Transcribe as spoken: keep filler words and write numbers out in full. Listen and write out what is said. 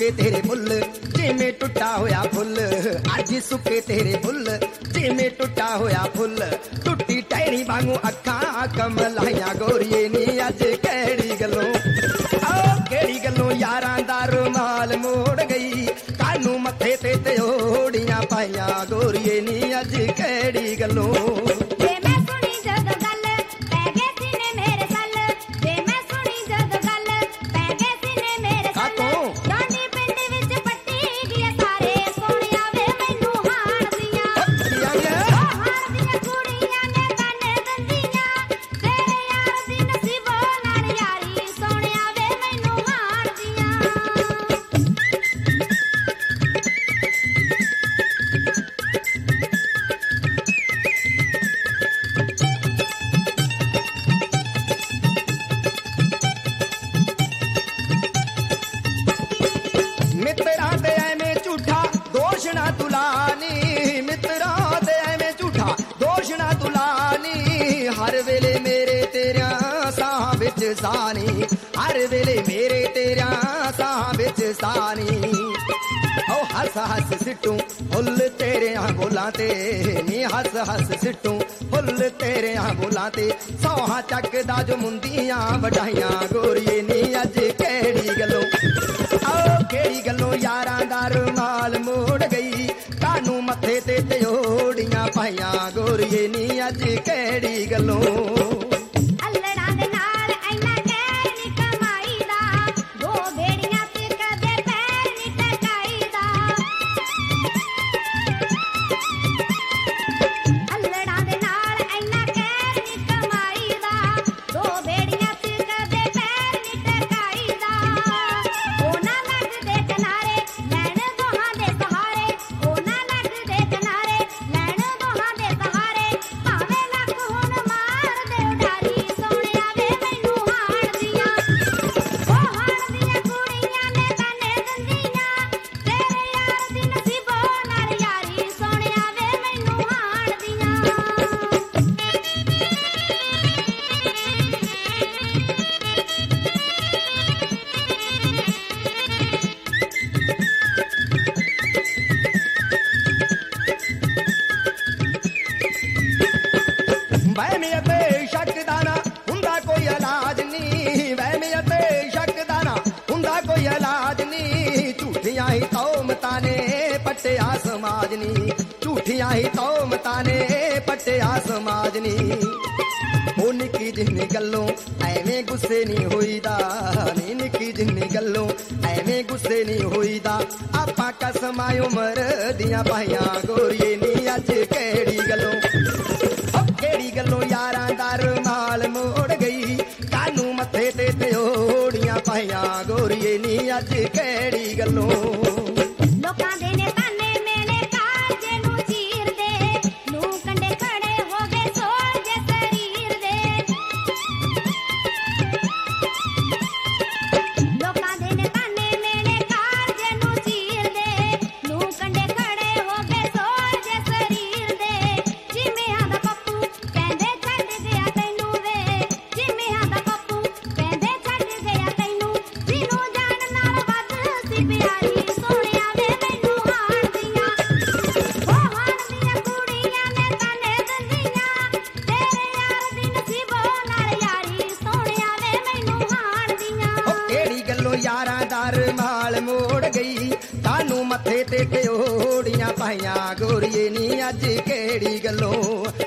सुके तेरे फुल जिमें टुटा होया फुल, अज सुके तेरे फुल जिमें टुटा होया फुल। टुटी टैरी वांगू अखा कमलाइया गोरिए नी अज केड़ी गलों, ओ केड़ी गलों यारां दा रुमाल मोड़ गई, कानू मथे ते ते ओड़ियां पाइयां गोरिए नी अज केड़ी गलों। हर वेले मेरे तेरा साह विच सानी, हर वेले मेरे तेरा साह विच सानी। ओ हस हस सिटू फुल तेरे बोलां ते नी, हस हस सिटू फुल तेरे बोलां ते। सौहा चकदा जो मुंदियां वडाइयां गोरिए नी अज केड़ी गलों, ओ केड़ी गलों यारां दा रुमाल मोड़ गई, कानू मथे ते ते ओड़ियां पाइयां गोरिए नी अज केड़ी गलों। पटिया समाजनी झूठियां ही तौमतां ने पटिया समाजनी। ओ निक्की जिन्नी गल्लों एवें गुस्से नहीं होईदा, नी निक्की जिन्नी गल्लों एवें गुस्से नहीं होईदा। आपां कसमां उमर दियां पाइयां गोरिए नी अज केड़ी गल्लों, ओ केड़ी गल्लों यारां दा रुमाल मोड़ गई, कानू मथे ते ते ओड़ियां पाइयां गोरिए नी अज केड़ी गल्लों। यारां दा रुमाल मोड़ गई, कानू मथे ते ओड़ियां पाइयां गोरिए नी अज केड़ी गल्लों।